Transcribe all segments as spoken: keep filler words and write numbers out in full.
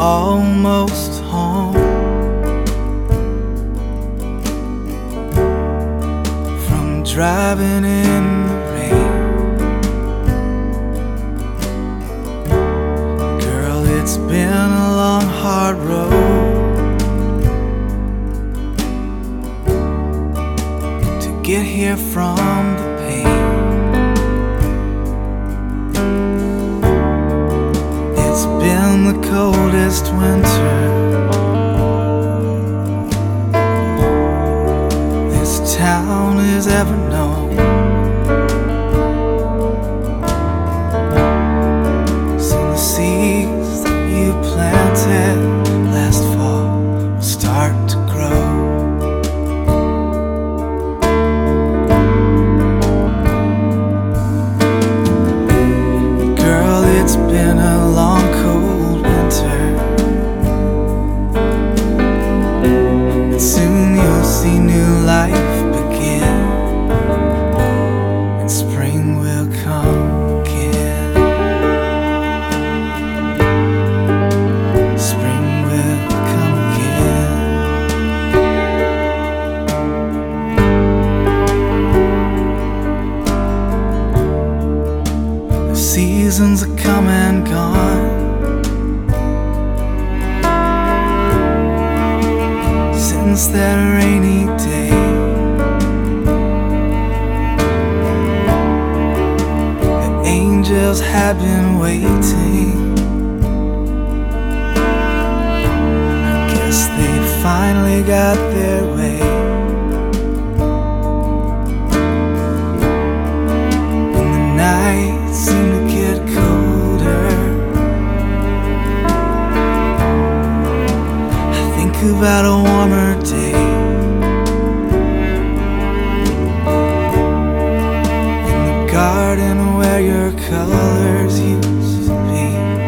almost home from driving in the rain. Girl, it's been a long, hard road to get here from the pain. It's been the coldest winter this town has ever known. So the seeds that you planted last fall will start to grow. Girl, it's been a long, cold winter, and soon you'll see new life begin, and spring will come again. Spring will come again. The seasons are come and gone, since that rainy day. The angels have been waiting. I guess they finally got their way. And the nights seem to get colder. I think about a warmer day in the garden where your colors used to be.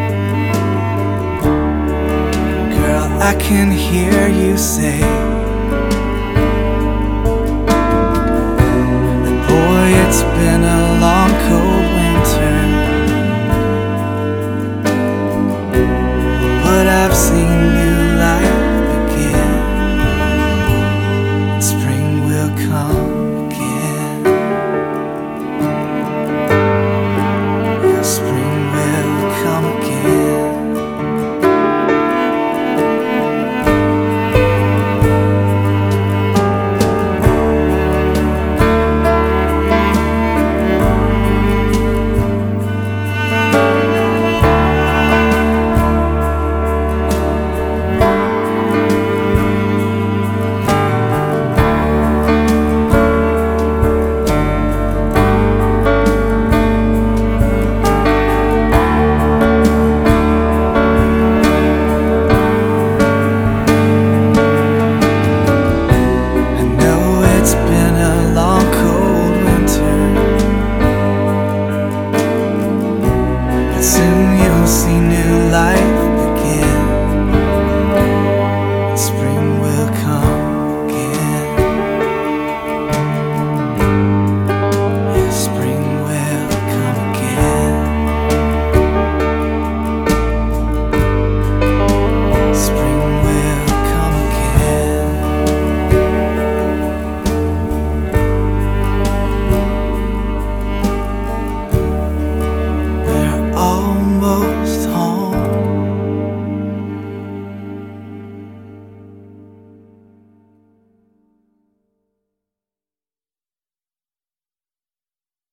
Girl, I can hear you say that, boy, it's been a long, cold winter, but I've seen new light